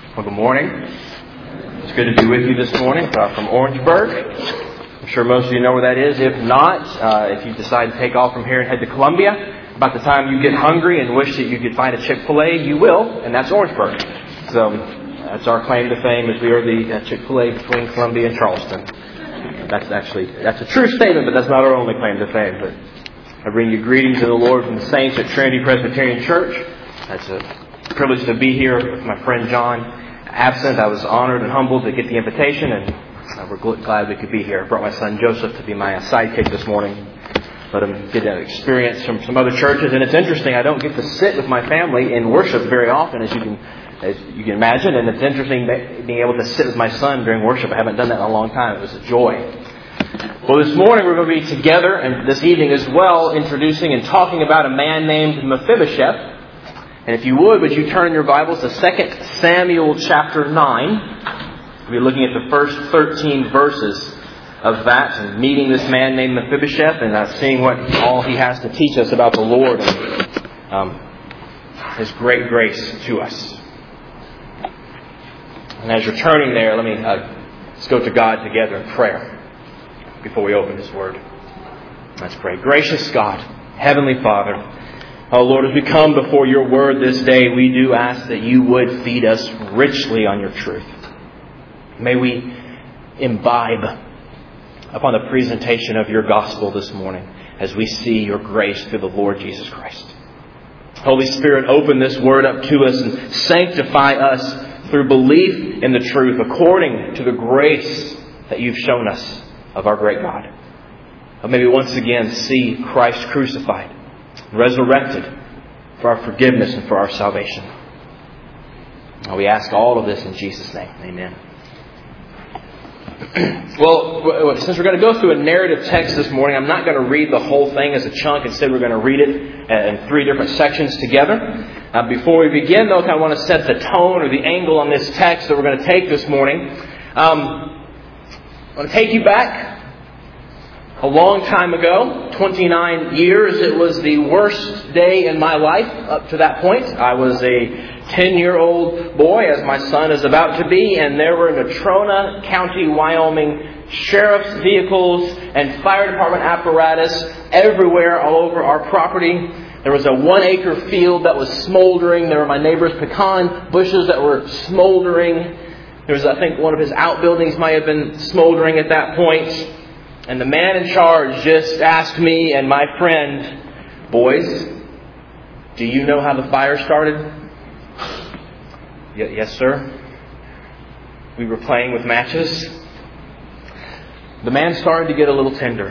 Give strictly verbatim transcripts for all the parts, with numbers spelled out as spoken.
Well, good morning. It's good to be with you this morning uh, from Orangeburg. I'm sure most of you know where that is. If not, uh, if you decide to take off from here and head to Columbia, about the time you get hungry and wish that you could find a Chick-fil-A, you will, and that's Orangeburg. So that's our claim to fame, as we are the uh, Chick-fil-A between Columbia and Charleston. That's actually, that's a true statement, but that's not our only claim to fame. But I bring you greetings of the Lord from the saints at Trinity Presbyterian Church. That's a privilege to be here with my friend John. Absent, I was honored and humbled to get the invitation, and uh, we're glad we could be here. I brought my son Joseph to be my sidekick this morning. Let him get an experience from some other churches. And it's interesting, I don't get to sit with my family in worship very often, as you can as you can imagine. And it's interesting being able to sit with my son during worship. I haven't done that in a long time. It was a joy. Well, this morning we're going to be together, and this evening as well, introducing and talking about a man named Mephibosheth. And if you would, would you turn your Bibles to Second Samuel chapter nine. We'll be looking at the first thirteen verses of that and meeting this man named Mephibosheth and uh, seeing what all he has to teach us about the Lord and um, His great grace to us. And as you're turning there, let me uh, let's go to God together in prayer before we open His Word. Let's pray. Gracious God, Heavenly Father, oh Lord, as we come before Your Word this day, we do ask that You would feed us richly on Your truth. May we imbibe upon the presentation of Your gospel this morning as we see Your grace through the Lord Jesus Christ. Holy Spirit, open this Word up to us and sanctify us through belief in the truth according to the grace that You've shown us of our great God. May we once again see Christ crucified, resurrected for our forgiveness and for our salvation. We ask all of this in Jesus' name. Amen. Well, since we're going to go through a narrative text this morning, I'm not going to read the whole thing as a chunk. Instead, we're going to read it in three different sections together. Uh, before we begin, though, I kind of want to set the tone or the angle on this text that we're going to take this morning. Um, I want to take you back a long time ago, twenty-nine years. It was the worst day in my life up to that point. I was a ten-year-old boy, as my son is about to be, and there were Natrona County, Wyoming sheriff's vehicles and fire department apparatus everywhere all over our property. There was a one-acre field that was smoldering. There were my neighbor's pecan bushes that were smoldering. There was, I think, one of his outbuildings might have been smoldering at that point. And the man in charge just asked me and my friend, "Boys, do you know how the fire started?" "Yes, sir." We were playing with matches. The man started to get a little tender.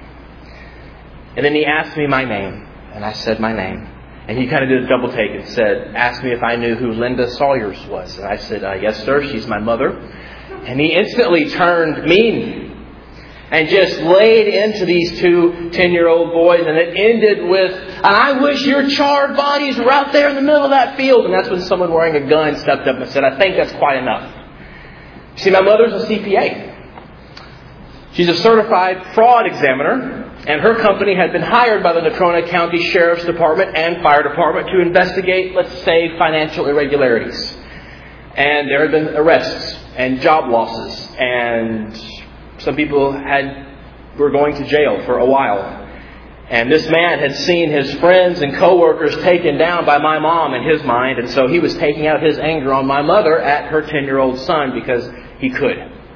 And then he asked me my name. And I said my name. And he kind of did a double take and said, asked me if I knew who Linda Sawyers was. And I said, uh, "Yes, sir, she's my mother." And he instantly turned mean and just laid into these two ten-year-old boys. And it ended with, "And I wish your charred bodies were out there in the middle of that field." And that's when someone wearing a gun stepped up and said, "I think that's quite enough." See, my mother's a C P A. She's a certified fraud examiner. And her company had been hired by the Natrona County Sheriff's Department and Fire Department to investigate, let's say, financial irregularities. And there had been arrests and job losses. And some people had were going to jail for a while. And this man had seen his friends and coworkers taken down by my mom in his mind. And so he was taking out his anger on my mother at her ten-year-old son because he could.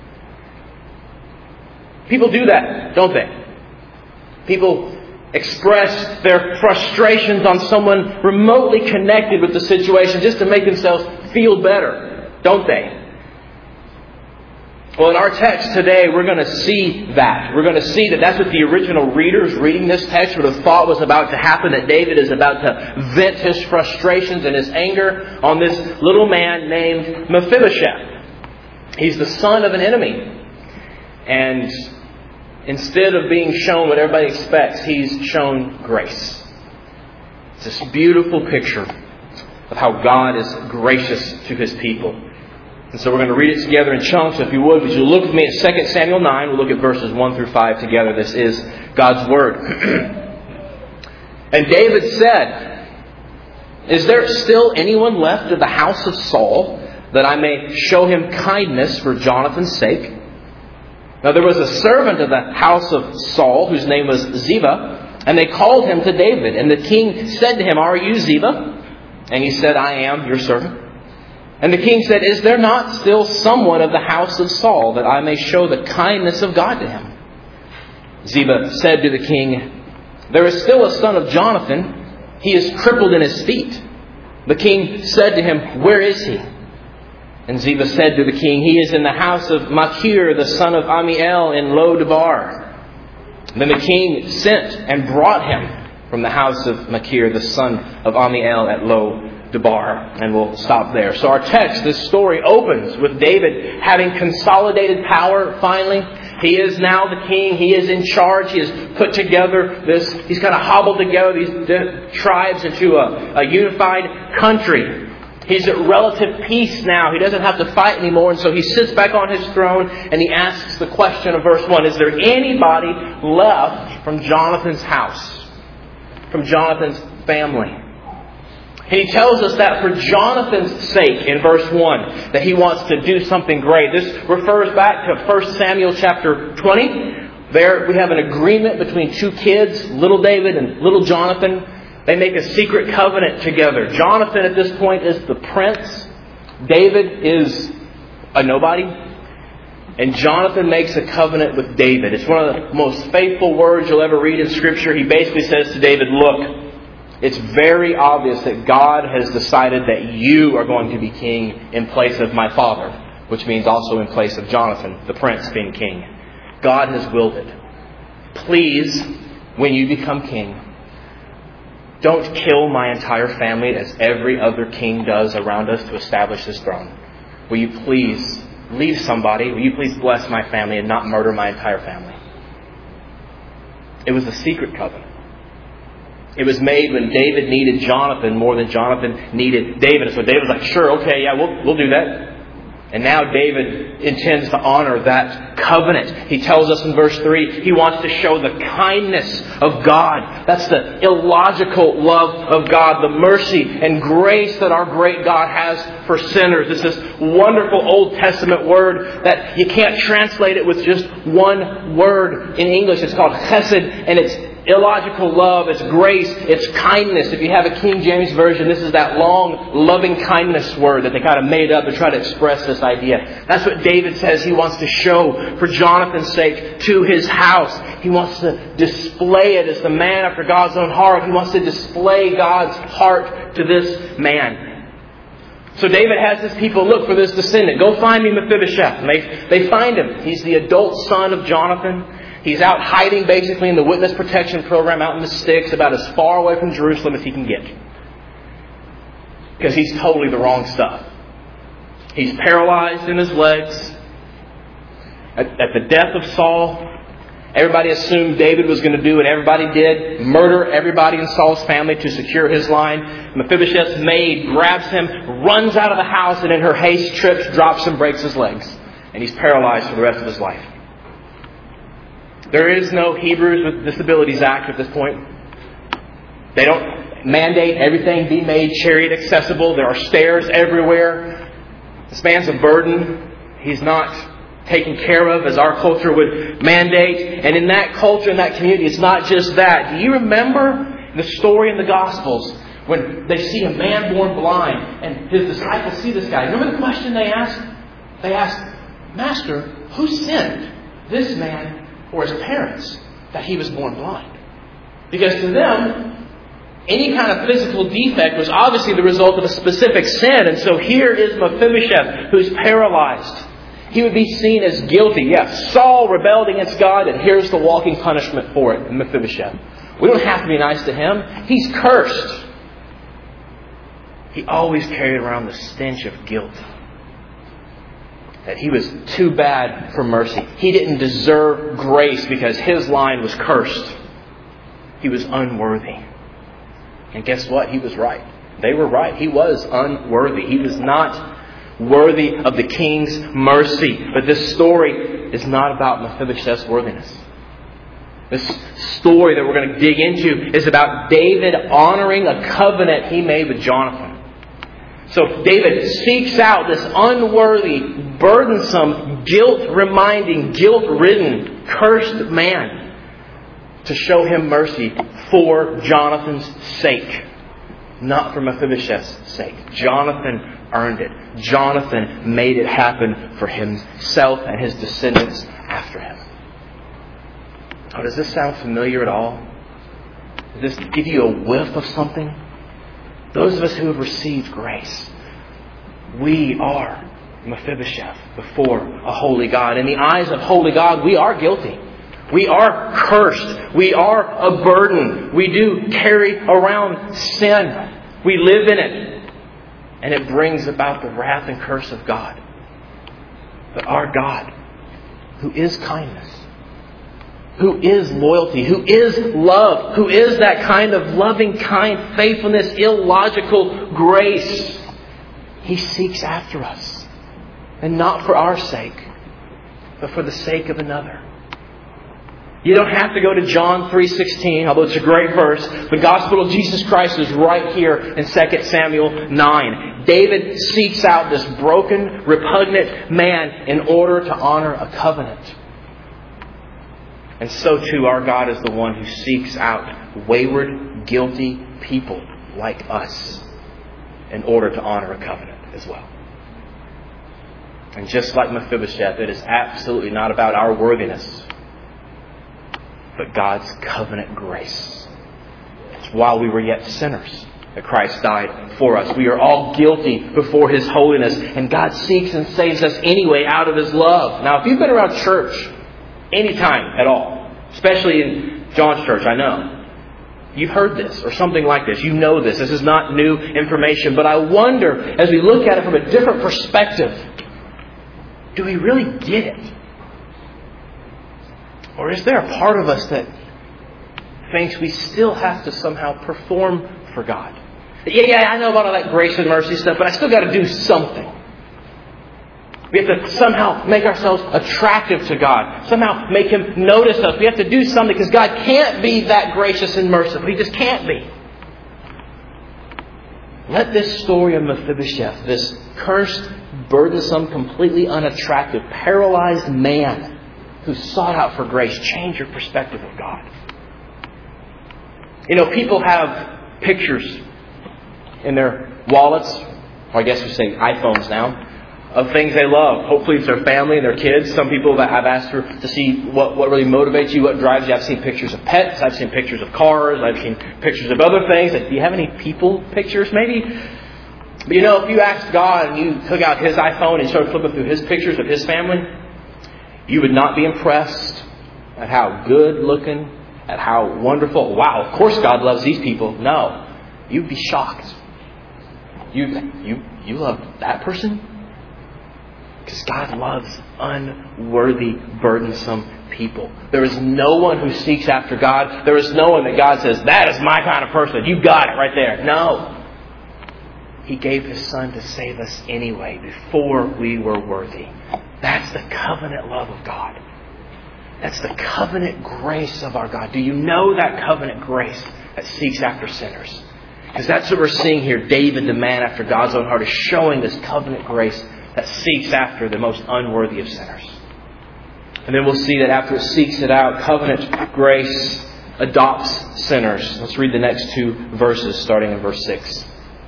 People do that, don't they? People express their frustrations on someone remotely connected with the situation just to make themselves feel better, don't they? Well, in our text today, we're going to see that. We're going to see that that's what the original readers reading this text would have thought was about to happen, that David is about to vent his frustrations and his anger on this little man named Mephibosheth. He's the son of an enemy. And instead of being shown what everybody expects, he's shown grace. It's this beautiful picture of how God is gracious to His people. And so we're going to read it together in chunks. If you would, would you look with me at Second Samuel nine. We'll look at verses one through five together. This is God's Word. "And David said, 'Is there still anyone left of the house of Saul that I may show him kindness for Jonathan's sake. Now there was a servant of the house of Saul, whose name was Ziba, and they called him to David. And the king said to him, Are you Ziba? And he said, I am your servant. And the king said, Is there not still someone of the house of Saul, that I may show the kindness of God to him? Ziba said to the king, There is still a son of Jonathan. He is crippled in his feet. The king said to him, Where is he? And Ziba said to the king, He is in the house of Machir, the son of Amiel, in Lo-debar. Then the king sent and brought him from the house of Machir, the son of Amiel, at Lo-debar. And we'll stop there. So our text, this story opens with David having consolidated power finally. He is now the king. He is in charge. He has put together this, he's kind of hobbled together these tribes into a, a unified country. He's at relative peace now. He doesn't have to fight anymore. And so he sits back on his throne and he asks the question of verse one. Is there anybody left from Jonathan's house? From Jonathan's family? And he tells us that for Jonathan's sake in verse one, that he wants to do something great. This refers back to First Samuel chapter twenty. There we have an agreement between two kids, little David and little Jonathan. They make a secret covenant together. Jonathan at this point is the prince. David is a nobody. And Jonathan makes a covenant with David. It's one of the most faithful words you'll ever read in Scripture. He basically says to David, Look, it's very obvious that God has decided that you are going to be king in place of my father, which means also in place of Jonathan, the prince, being king. God has willed it. Please, when you become king, don't kill my entire family as every other king does around us to establish his throne. Will you please leave somebody? Will you please bless my family and not murder my entire family? It was a secret covenant. It was made when David needed Jonathan more than Jonathan needed David. So David was like, sure, okay, yeah, we'll, we'll do that. And now David intends to honor that covenant. He tells us in verse three, he wants to show the kindness of God. That's the illogical love of God, the mercy and grace that our great God has for sinners. It's this wonderful Old Testament word that you can't translate it with just one word in English. It's called chesed, and it's illogical love, it's grace, it's kindness. If you have a King James Version, this is that long, loving kindness word that they kind of made up to try to express this idea. That's what David says he wants to show for Jonathan's sake to his house. He wants to display it as the man after God's own heart. He wants to display God's heart to this man. So David has his people look for this descendant. Go find me Mephibosheth. And they, they find him. He's the adult son of Jonathan. He's out hiding basically in the witness protection program out in the sticks, about as far away from Jerusalem as he can get. Because he's totally the wrong stuff. He's paralyzed in his legs. At, at the death of Saul, everybody assumed David was going to do what everybody did, murder everybody in Saul's family to secure his line. Mephibosheth's maid grabs him, runs out of the house, and in her haste trips, drops and breaks his legs. And he's paralyzed for the rest of his life. There is no Hebrews with Disabilities Act at this point. They don't mandate everything be made chariot accessible. There are stairs everywhere. This man's a burden. He's not taken care of as our culture would mandate. And in that culture, in that community, it's not just that. Do you remember the story in the Gospels when they see a man born blind and his disciples see this guy? Remember the question they asked? They asked, Master, who sinned, this man or his parents, that he was born blind? Because to them, any kind of physical defect was obviously the result of a specific sin. And so here is Mephibosheth, who's paralyzed. He would be seen as guilty. Yes, Saul rebelled against God, and here's the walking punishment for it, Mephibosheth. We don't have to be nice to him. He's cursed. He always carried around the stench of guilt. That he was too bad for mercy. He didn't deserve grace because his line was cursed. He was unworthy. And guess what? He was right. They were right. He was unworthy. He was not worthy of the king's mercy. But this story is not about Mephibosheth's worthiness. This story that we're going to dig into is about David honoring a covenant he made with Jonathan. So David seeks out this unworthy, burdensome, guilt-reminding, guilt-ridden, cursed man to show him mercy for Jonathan's sake, not for Mephibosheth's sake. Jonathan earned it. Jonathan made it happen for himself and his descendants after him. Oh, does this sound familiar at all? Does this give you a whiff of something? Those of us who have received grace, we are Mephibosheth before a holy God. In the eyes of holy God, we are guilty. We are cursed. We are a burden. We do carry around sin. We live in it. And it brings about the wrath and curse of God. But our God, who is kindness, who is loyalty, who is love, who is that kind of loving, kind faithfulness, illogical grace, He seeks after us. And not for our sake, but for the sake of another. You don't have to go to John three sixteen, although it's a great verse. The gospel of Jesus Christ is right here in Second Samuel nine. David seeks out this broken, repugnant man in order to honor a covenant. And so too our God is the one who seeks out wayward, guilty people like us in order to honor a covenant as well. And just like Mephibosheth, it is absolutely not about our worthiness, but God's covenant grace. It's while we were yet sinners that Christ died for us. We are all guilty before His holiness, and God seeks and saves us anyway out of His love. Now, if you've been around church any time at all, especially in John's church, I know, you've heard this or something like this. You know this. This is not new information. But I wonder, as we look at it from a different perspective, do we really get it? Or is there a part of us that thinks we still have to somehow perform for God? Yeah, yeah, I know about all that grace and mercy stuff, but I still got to do something. We have to somehow make ourselves attractive to God. Somehow make Him notice us. We have to do something because God can't be that gracious and merciful. He just can't be. Let this story of Mephibosheth, this cursed, burdensome, completely unattractive, paralyzed man who sought out for grace, change your perspective of God. You know, people have pictures in their wallets, or I guess we say iPhones now, of things they love. Hopefully it's their family and their kids. Some people that I've asked her to see what, what really motivates you, what drives you. I've seen pictures of pets. I've seen pictures of cars. I've seen pictures of other things. Like, do you have any people pictures maybe? But you know, if you asked God and you took out His iPhone and started flipping through His pictures of His family, you would not be impressed at how good looking, at how wonderful. Wow, of course God loves these people. No, you'd be shocked. You, you, you love that person? Because God loves unworthy, burdensome people. There is no one who seeks after God. There is no one that God says, that is my kind of person. You got it right there. No. He gave His Son to save us anyway, before we were worthy. That's the covenant love of God. That's the covenant grace of our God. Do you know that covenant grace that seeks after sinners? Because that's what we're seeing here. David, the man after God's own heart, is showing this covenant grace that seeks after the most unworthy of sinners. And then we'll see that after it seeks it out, covenant grace adopts sinners. Let's read the next two verses, starting in verse six.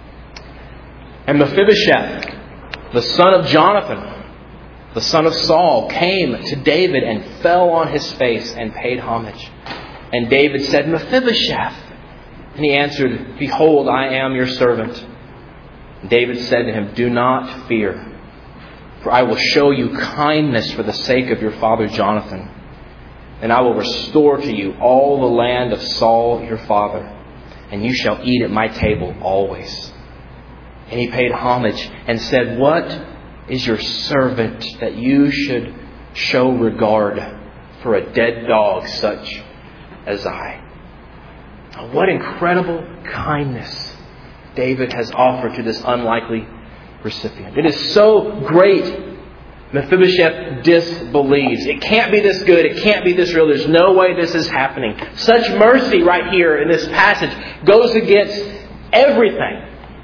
And Mephibosheth, the son of Jonathan, the son of Saul, came to David and fell on his face and paid homage. And David said, Mephibosheth. And he answered, Behold, I am your servant. And David said to him, Do not fear, for I will show you kindness for the sake of your father Jonathan. And I will restore to you all the land of Saul your father, and you shall eat at my table always. And he paid homage and said, What is your servant that you should show regard for a dead dog such as I? What incredible kindness David has offered to this unlikely recipient. It is so great. Mephibosheth disbelieves. It can't be this good. It can't be this real. There's no way this is happening. Such mercy right here in this passage goes against everything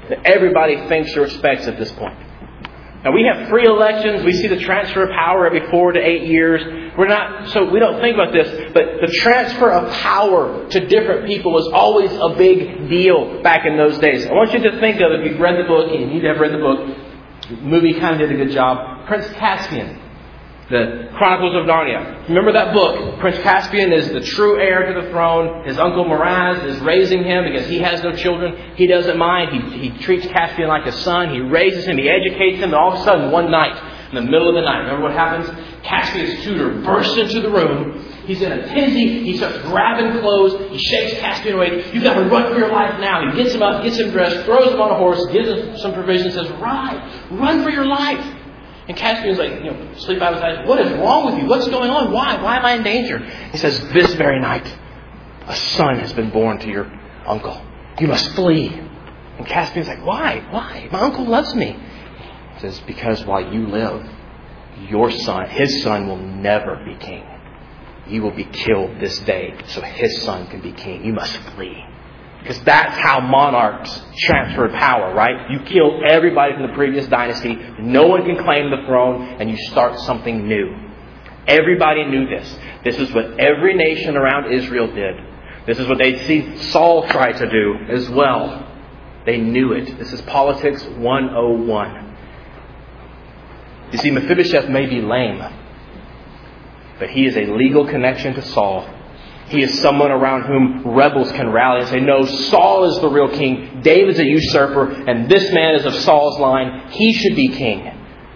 that everybody thinks or expects at this point. Now, we have free elections. We see the transfer of power every four to eight years. We're not, so we don't think about this, but the transfer of power to different people was always a big deal back in those days. I want you to think of, if you've read the book, and you need to have read the book, the movie kind of did a good job, Prince Caspian, the Chronicles of Narnia. Remember that book? Prince Caspian is the true heir to the throne. His uncle Miraz is raising him because he has no children. He doesn't mind. He, he treats Caspian like a son. He raises him. He educates him. And all of a sudden, one night, in the middle of the night, remember what happens? Caspian's tutor bursts into the room. He's in a tizzy. He starts grabbing clothes. He shakes Caspian away. You've got to run for your life now. He gets him up, gets him dressed, throws him on a horse, gives him some provisions, says, ride, run for your life. And Caspian's like, you know, sleep out of his eyes. What is wrong with you? What's going on? Why? Why am I in danger? He says, this very night, a son has been born to your uncle. You must flee. And Caspian's like, why? Why? My uncle loves me. He says, because while you live, your son, his son will never be king. You will be killed this day so his son can be king. You must flee. Because that's how monarchs transferred power, right? You kill everybody from the previous dynasty. No one can claim the throne, and you start something new. Everybody knew this. This is what every nation around Israel did. This is what they'd see Saul try to do as well. They knew it. This is Politics one oh one. You see, Mephibosheth may be lame, but he is a legal connection to Saul. He is someone around whom rebels can rally and say, no, Saul is the real king. David's a usurper. And this man is of Saul's line. He should be king.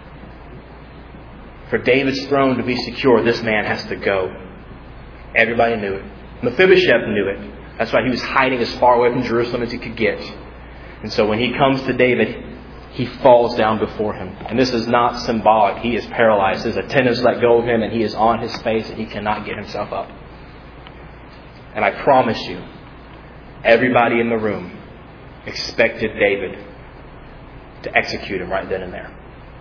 For David's throne to be secure, this man has to go. Everybody knew it. Mephibosheth knew it. That's why he was hiding as far away from Jerusalem as he could get. And so when he comes to David, he falls down before him. And this is not symbolic. He is paralyzed. His attendants let go of him and he is on his face and he cannot get himself up. And I promise you, everybody in the room expected David to execute him right then and there.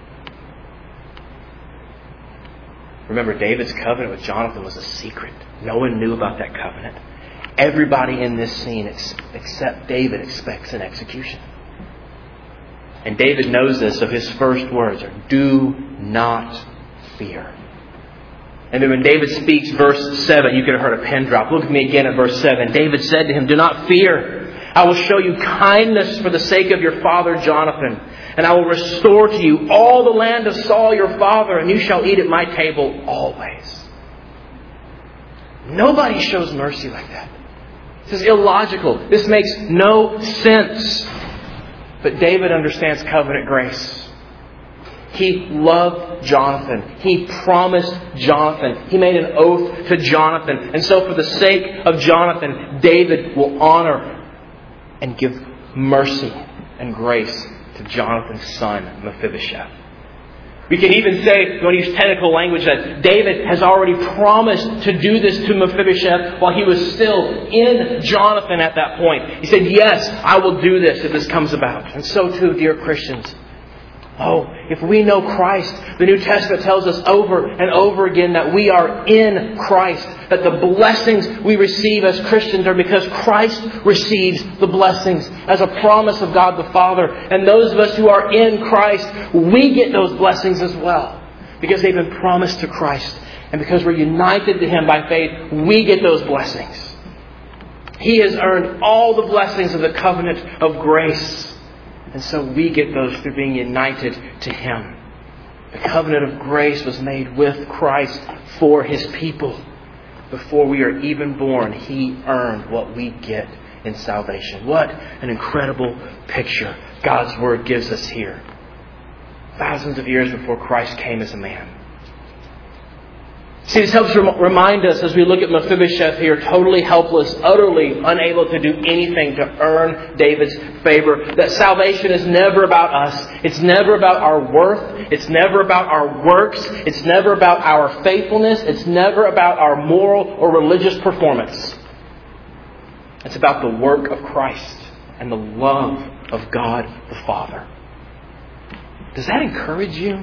Remember, David's covenant with Jonathan was a secret. No one knew about that covenant. Everybody in this scene except David expects an execution. And David knows this, so his first words are, do not fear. And then when David speaks, verse seven, you could have heard a pin drop. Look at me again at verse seven. David said to him, do not fear. I will show you kindness for the sake of your father Jonathan. And I will restore to you all the land of Saul your father, and you shall eat at my table always. Nobody shows mercy like that. This is illogical. This makes no sense. But David understands covenant grace. He loved Jonathan. He promised Jonathan. He made an oath to Jonathan. And so for the sake of Jonathan, David will honor and give mercy and grace to Jonathan's son, Mephibosheth. We can even say, we want to use technical language, that David has already promised to do this to Mephibosheth while he was still in Jonathan at that point. He said, yes, I will do this if this comes about. And so too, dear Christians, oh, if we know Christ, the New Testament tells us over and over again that we are in Christ. That the blessings we receive as Christians are because Christ receives the blessings as a promise of God the Father. And those of us who are in Christ, we get those blessings as well. Because they've been promised to Christ. And because we're united to Him by faith, we get those blessings. He has earned all the blessings of the covenant of grace. And so we get those through being united to Him. The covenant of grace was made with Christ for His people. Before we are even born, He earned what we get in salvation. What an incredible picture God's Word gives us here. Thousands of years before Christ came as a man. See, this helps remind us as we look at Mephibosheth here, totally helpless, utterly unable to do anything to earn David's favor, that salvation is never about us. It's never about our worth. It's never about our works. It's never about our faithfulness. It's never about our moral or religious performance. It's about the work of Christ and the love of God the Father. Does that encourage you?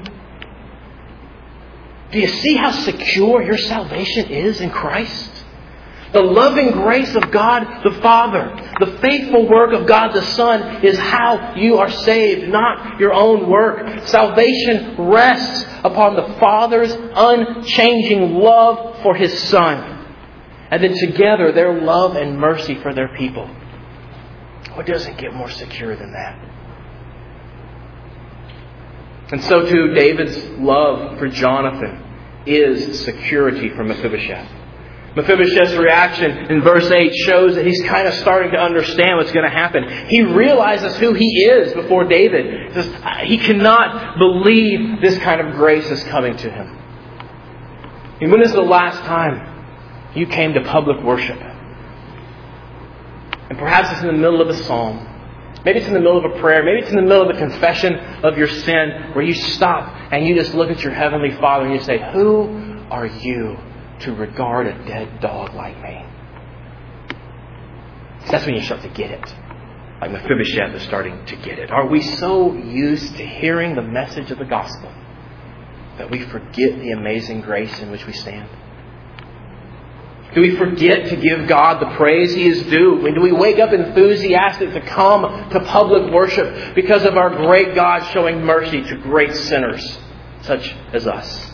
Do you see how secure your salvation is in Christ? The loving grace of God the Father, The faithful work of God the Son is how you are saved, not your own work. Salvation rests upon the Father's unchanging love for His Son. And then together, their love and mercy for their people. What doesn't get more secure than that? And so too, David's love for Jonathan is security for Mephibosheth. Mephibosheth's reaction in verse eight shows that he's kind of starting to understand what's going to happen. He realizes who he is before David. He says, he cannot believe this kind of grace is coming to him. And when is the last time you came to public worship? And perhaps it's in the middle of a psalm. Maybe it's in the middle of a prayer. Maybe it's in the middle of a confession of your sin where you stop and you just look at your Heavenly Father and you say, who are you to regard a dead dog like me? So that's when you start to get it. Like Mephibosheth is starting to get it. Are we so used to hearing the message of the gospel that we forget the amazing grace in which we stand? Do we forget to give God the praise He is due? Do we wake up enthusiastic to come to public worship because of our great God showing mercy to great sinners such as us?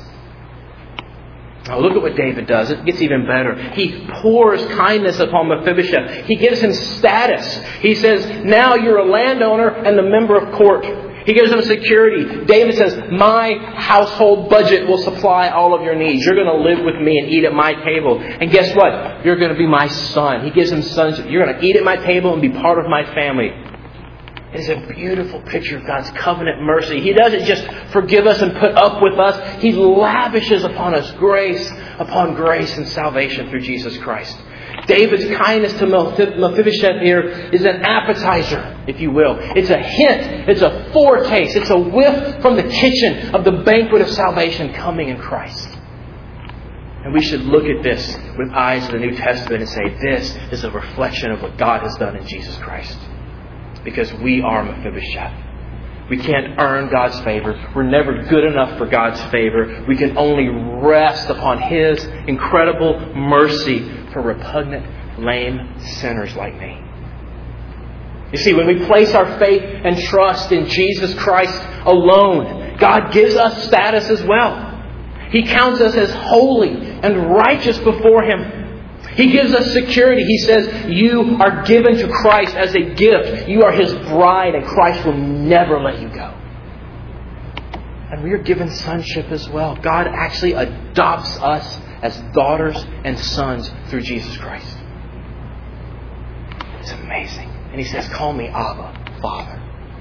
Now look at what David does. It gets even better. He pours kindness upon Mephibosheth. He gives him status. He says, now you're a landowner and the member of court. He gives him security. David says, my household budget will supply all of your needs. You're going to live with me and eat at my table. And guess what? You're going to be my son. He gives him sonship. You're going to eat at my table and be part of my family. It is a beautiful picture of God's covenant mercy. He doesn't just forgive us and put up with us. He lavishes upon us grace upon grace and salvation through Jesus Christ. David's kindness to Mephibosheth here is an appetizer, if you will. It's a hint. It's a foretaste. It's a whiff from the kitchen of the banquet of salvation coming in Christ. And we should look at this with eyes of the New Testament and say, this is a reflection of what God has done in Jesus Christ. Because we are Mephibosheth. We can't earn God's favor. We're never good enough for God's favor. We can only rest upon His incredible mercy for repugnant, lame sinners like me. You see, when we place our faith and trust in Jesus Christ alone, God gives us status as well. He counts us as holy and righteous before Him. He gives us security. He says, you are given to Christ as a gift. You are His bride and Christ will never let you go. And we are given sonship as well. God actually adopts us as daughters and sons through Jesus Christ. It's amazing. And He says, call me Abba, Father.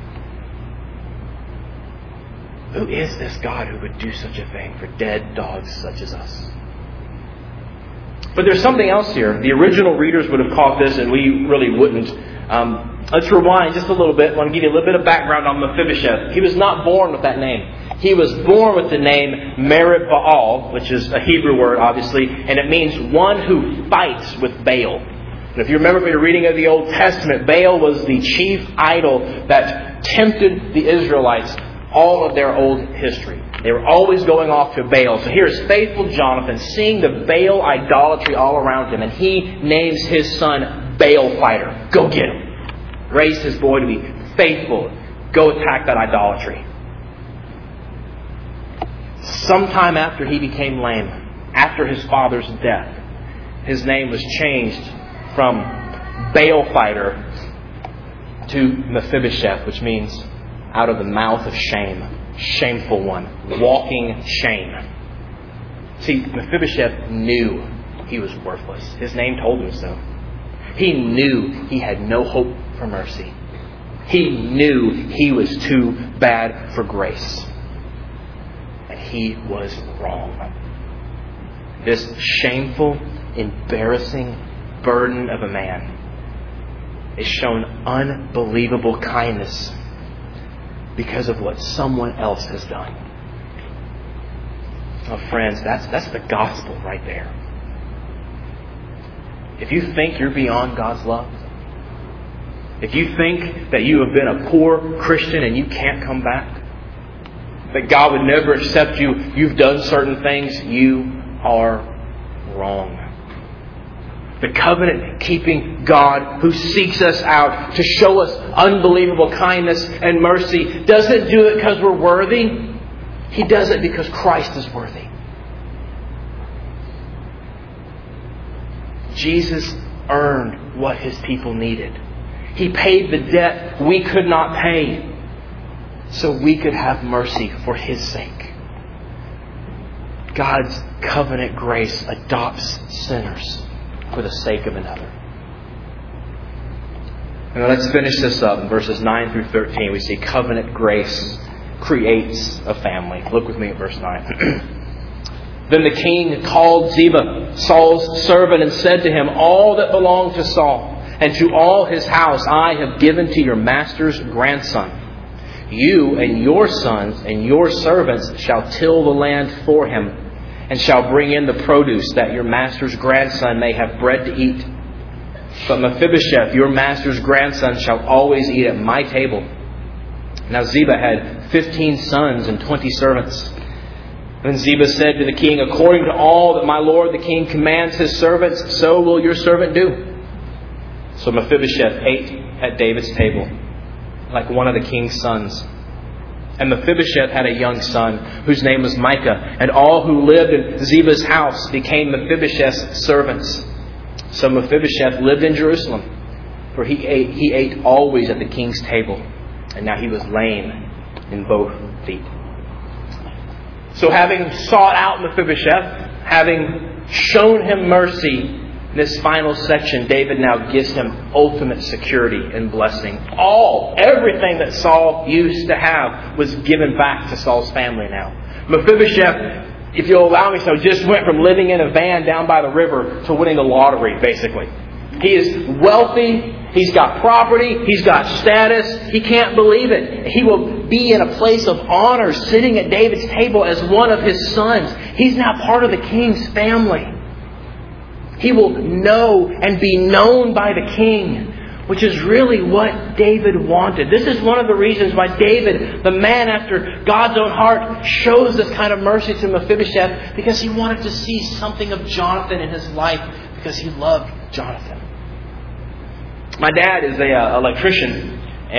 Who is this God who would do such a thing for dead dogs such as us? But there's something else here. The original readers would have caught this and we really wouldn't. Um, let's rewind just a little bit. I want to give you a little bit of background on Mephibosheth. He was not born with that name. He was born with the name Merit Baal, which is a Hebrew word, obviously, and it means one who fights with Baal. And if you remember from your reading of the Old Testament, Baal was the chief idol that tempted the Israelites all of their old history. They were always going off to Baal. So here's faithful Jonathan seeing the Baal idolatry all around him, and he names his son Baal Fighter. Go get him. Raised his boy to be faithful. Go attack that idolatry. Sometime after he became lame, after his father's death, his name was changed from Baal Fighter to Mephibosheth, which means out of the mouth of shame. Shameful one. Walking shame. See, Mephibosheth knew he was worthless. His name told him so. He knew he had no hope for mercy. He knew he was too bad for grace. And he was wrong. This shameful, embarrassing burden of a man is shown unbelievable kindness because of what someone else has done. Oh, friends, that's that's the gospel right there. If you think you're beyond God's love, if you think that you have been a poor Christian and you can't come back, that God would never accept you, you've done certain things, you are wrong. The covenant-keeping God who seeks us out to show us unbelievable kindness and mercy doesn't do it because we're worthy. He does it because Christ is worthy. Jesus earned what His people needed. He paid the debt we could not pay so we could have mercy for His sake. God's covenant grace adopts sinners for the sake of another. And let's finish this up in verses nine through thirteen. We see covenant grace creates a family. Look with me at verse nine. Then the king called Ziba, Saul's servant, and said to him, all that belonged to Saul and to all his house I have given to your master's grandson. You and your sons and your servants shall till the land for him, and shall bring in the produce, that your master's grandson may have bread to eat. But Mephibosheth, your master's grandson, shall always eat at my table. Now Ziba had fifteen sons and twenty servants. Then Ziba said to the king, according to all that my lord the king commands his servants, so will your servant do. So Mephibosheth ate at David's table, like one of the king's sons. And Mephibosheth had a young son, whose name was Micah, and all who lived in Ziba's house became Mephibosheth's servants. So Mephibosheth lived in Jerusalem, for he ate, he ate always at the king's table, and now he was lame in both feet. So having sought out Mephibosheth, having shown him mercy, in this final section, David now gives him ultimate security and blessing. All, everything that Saul used to have was given back to Saul's family now. Mephibosheth, if you'll allow me so, just went from living in a van down by the river to winning the lottery, basically. He is wealthy. He's got property. He's got status. He can't believe it. He will be in a place of honor sitting at David's table as one of his sons. He's now part of the king's family. He will know and be known by the king, which is really what David wanted. This is one of the reasons why David, the man after God's own heart, shows this kind of mercy to Mephibosheth, because he wanted to see something of Jonathan in his life, because he loved Jonathan. My dad is a uh, electrician,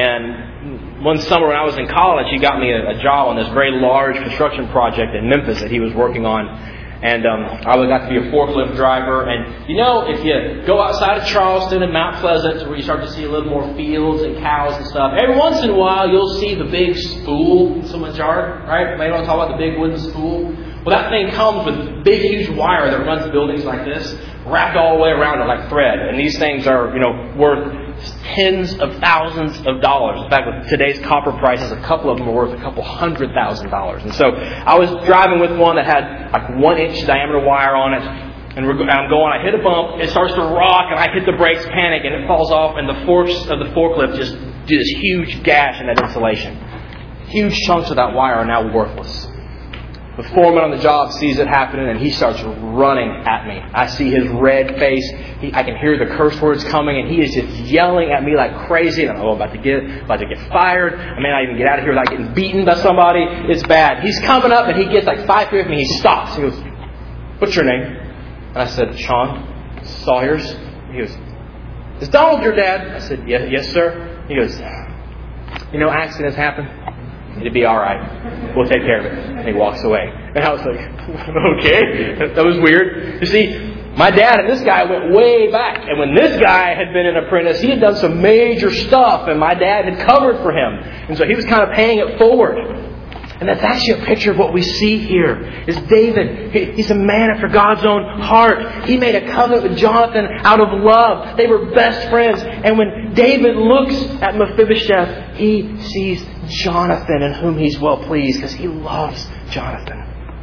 and one summer when I was in college, he got me a, a job on this very large construction project in Memphis that he was working on. And um, I got to be a forklift driver. And you know, if you go outside of Charleston and Mount Pleasant, where you start to see a little more fields and cows and stuff, every once in a while you'll see the big spool in someone's yard, right? Maybe I'll talk about the big wooden spool. Well, that thing comes with big, huge wire that runs buildings like this, wrapped all the way around it like thread. And these things are, you know, worth tens of thousands of dollars. In fact, with today's copper prices, a couple of them are worth a couple hundred thousand dollars. And so I was driving with one that had like one inch diameter wire on it. And we're, I'm going, I hit a bump, it starts to rock, and I hit the brakes, panic, and it falls off, and the forks of the forklift just do this huge gash in that insulation. Huge chunks of that wire are now worthless. The foreman on the job sees it happening, and he starts running at me. I see his red face. He, I can hear the curse words coming, and he is just yelling at me like crazy. And I'm oh, about to get about to get fired. I may not even get out of here without getting beaten by somebody. It's bad. He's coming up, and he gets like five feet of me. He stops. He goes, "What's your name?" And I said, "Sean Sawyers." He goes, "Is Donald your dad?" I said, "Yes, yes, sir." He goes, "You know, accidents happen. It'd be all right. We'll take care of it." And he walks away. And I was like, okay, that was weird. You see, my dad and this guy went way back. And when this guy had been an apprentice, he had done some major stuff, and my dad had covered for him. And so he was kind of paying it forward. And that's actually a picture of what we see here. Is David, he, he's a man after God's own heart. He made a covenant with Jonathan out of love. They were best friends. And when David looks at Mephibosheth, he sees Jonathan, in whom he's well pleased, because he loves Jonathan.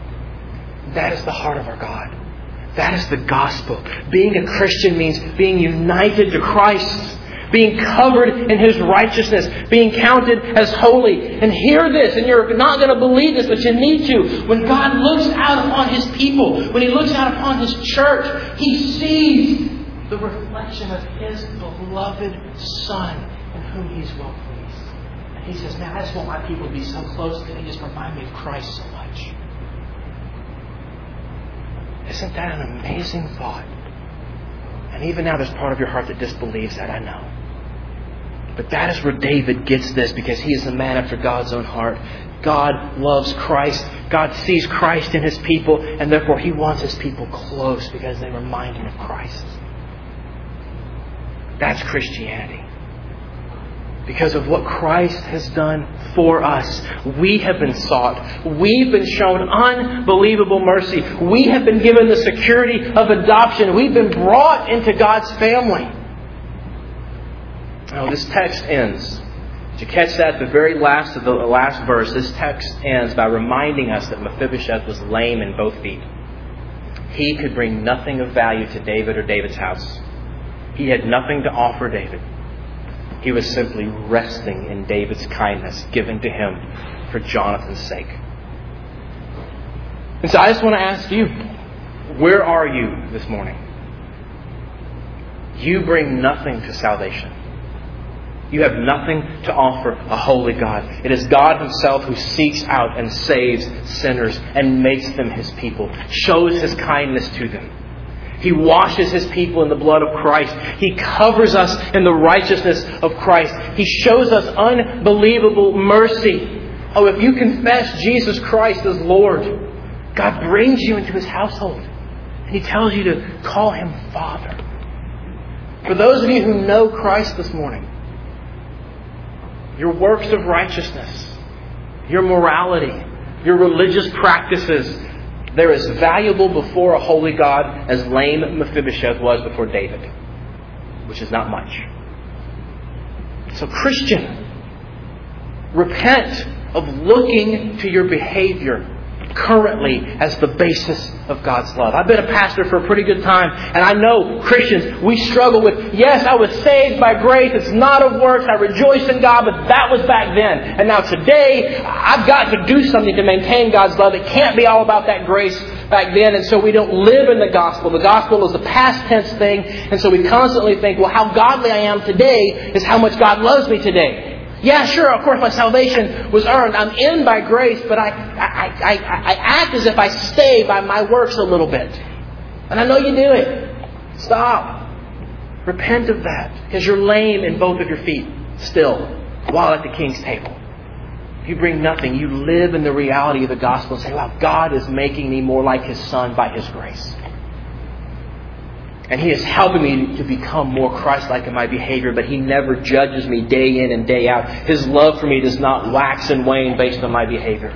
That is the heart of our God. That is the gospel. Being a Christian means being united to Christ. Being covered in His righteousness. Being counted as holy. And hear this, and you're not going to believe this, but you need to. When God looks out upon His people, when He looks out upon His church, He sees the reflection of His beloved Son, in whom He's well pleased. And He says, "Man, I just want my people to be so close that they just remind me of Christ so much." Isn't that an amazing thought? And even now there's part of your heart that disbelieves that, I know. But that is where David gets this, because he is a man after God's own heart. God loves Christ. God sees Christ in His people, and therefore He wants His people close because they remind Him of Christ. That's Christianity. Because of what Christ has done for us, we have been sought. We've been shown unbelievable mercy. We have been given the security of adoption. We've been brought into God's family. Now, this text ends. Did you catch that at the very last of the last verse? This text ends by reminding us that Mephibosheth was lame in both feet. He could bring nothing of value to David or David's house. He had nothing to offer David. He was simply resting in David's kindness given to him for Jonathan's sake. And so I just want to ask you, where are you this morning? You bring nothing to salvation. You have nothing to offer a holy God. It is God Himself who seeks out and saves sinners and makes them His people, shows His kindness to them. He washes His people in the blood of Christ. He covers us in the righteousness of Christ. He shows us unbelievable mercy. Oh, if you confess Jesus Christ as Lord, God brings you into His household. And He tells you to call Him Father. For those of you who know Christ this morning, your works of righteousness, your morality, your religious practices, they're as valuable before a holy God as lame Mephibosheth was before David, which is not much. So, Christian, repent of looking to your behavior currently as the basis of God's love. I've been a pastor for a pretty good time, and I know Christians, we struggle with, yes, I was saved by grace, it's not of works, I rejoice in God, but that was back then. And now today, I've got to do something to maintain God's love. It can't be all about that grace back then, and so we don't live in the gospel. The gospel is a past tense thing, and so we constantly think, well, how godly I am today is how much God loves me today. Yeah, sure, of course my salvation was earned. I'm in by grace, but I, I, I, I act as if I stay by my works a little bit. And I know you do it. Stop. Repent of that, because you're lame in both of your feet still while at the King's table. You bring nothing. You live in the reality of the gospel and say, wow, God is making me more like His Son by His grace. And He is helping me to become more Christ-like in my behavior, but He never judges me day in and day out. His love for me does not wax and wane based on my behavior.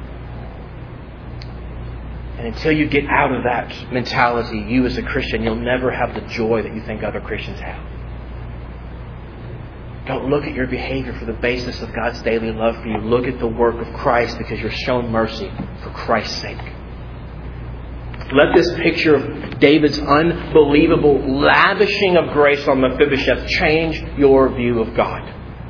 And until you get out of that mentality, you as a Christian, you'll never have the joy that you think other Christians have. Don't look at your behavior for the basis of God's daily love for you. Look at the work of Christ, because you're shown mercy for Christ's sake. Let this picture of David's unbelievable lavishing of grace on Mephibosheth change your view of God.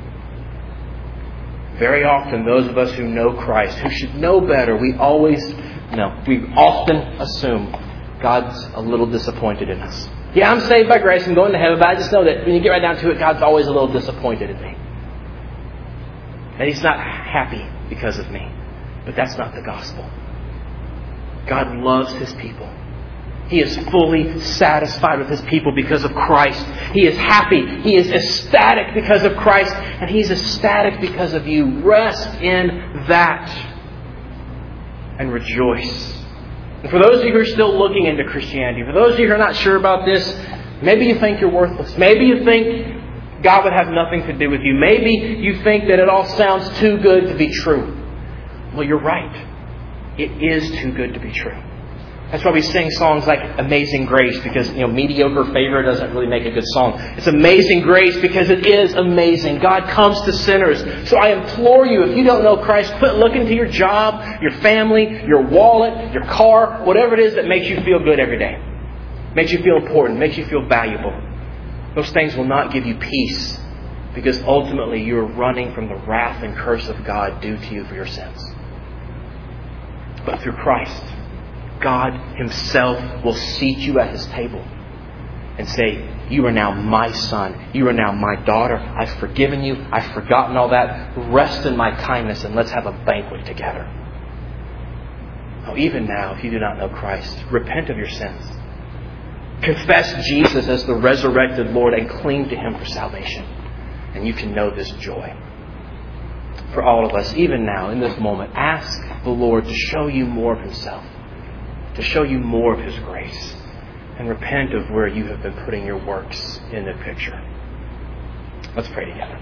Very often, those of us who know Christ, who should know better, we always, no, we often assume God's a little disappointed in us. Yeah, I'm saved by grace and going to heaven, but I just know that when you get right down to it, God's always a little disappointed in me. And He's not happy because of me. But that's not the gospel. God loves His people. He is fully satisfied with His people because of Christ. He is happy. He is ecstatic because of Christ. And He's ecstatic because of you. Rest in that. And rejoice. And for those of you who are still looking into Christianity, for those of you who are not sure about this, maybe you think you're worthless. Maybe you think God would have nothing to do with you. Maybe you think that it all sounds too good to be true. Well, you're right. It is too good to be true. That's why we sing songs like Amazing Grace, because, you know, mediocre favor doesn't really make a good song. It's Amazing Grace because it is amazing. God comes to sinners. So I implore you, if you don't know Christ, quit looking to your job, your family, your wallet, your car, whatever it is that makes you feel good every day. Makes you feel important, makes you feel valuable. Those things will not give you peace, because ultimately you are running from the wrath and curse of God due to you for your sins. But through Christ, God Himself will seat you at His table and say, you are now my son. You are now my daughter. I've forgiven you. I've forgotten all that. Rest in my kindness and let's have a banquet together. Oh, even now, if you do not know Christ, repent of your sins. Confess Jesus as the resurrected Lord and cling to Him for salvation. And you can know this joy. For all of us, even now, in this moment, ask the Lord to show you more of Himself, to show you more of His grace, and repent of where you have been putting your works in the picture. Let's pray together.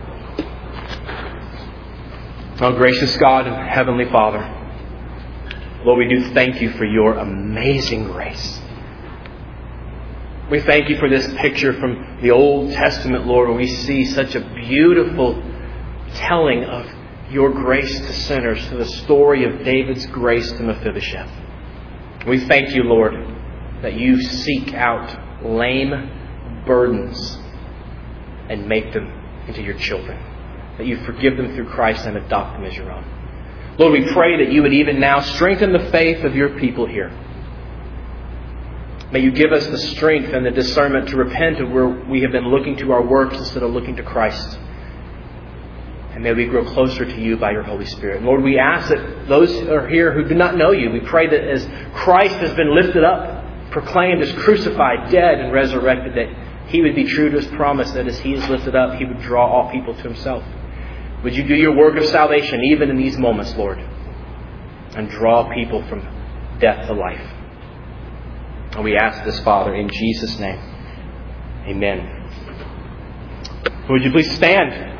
Oh, gracious God and Heavenly Father, Lord, we do thank You for Your amazing grace. We thank You for this picture from the Old Testament, Lord, where we see such a beautiful telling of Your grace to sinners, to the story of David's grace to Mephibosheth. We thank You, Lord, that You seek out lame burdens and make them into Your children. That You forgive them through Christ and adopt them as Your own. Lord, we pray that You would even now strengthen the faith of Your people here. May You give us the strength and the discernment to repent of where we have been looking to our works instead of looking to Christ. And may we grow closer to You by Your Holy Spirit. Lord, we ask that those who are here who do not know You, we pray that as Christ has been lifted up, proclaimed as crucified, dead, and resurrected, that He would be true to His promise that as He is lifted up, He would draw all people to Himself. Would You do Your work of salvation even in these moments, Lord, and draw people from death to life. And we ask this, Father, in Jesus' name. Amen. Would you please stand?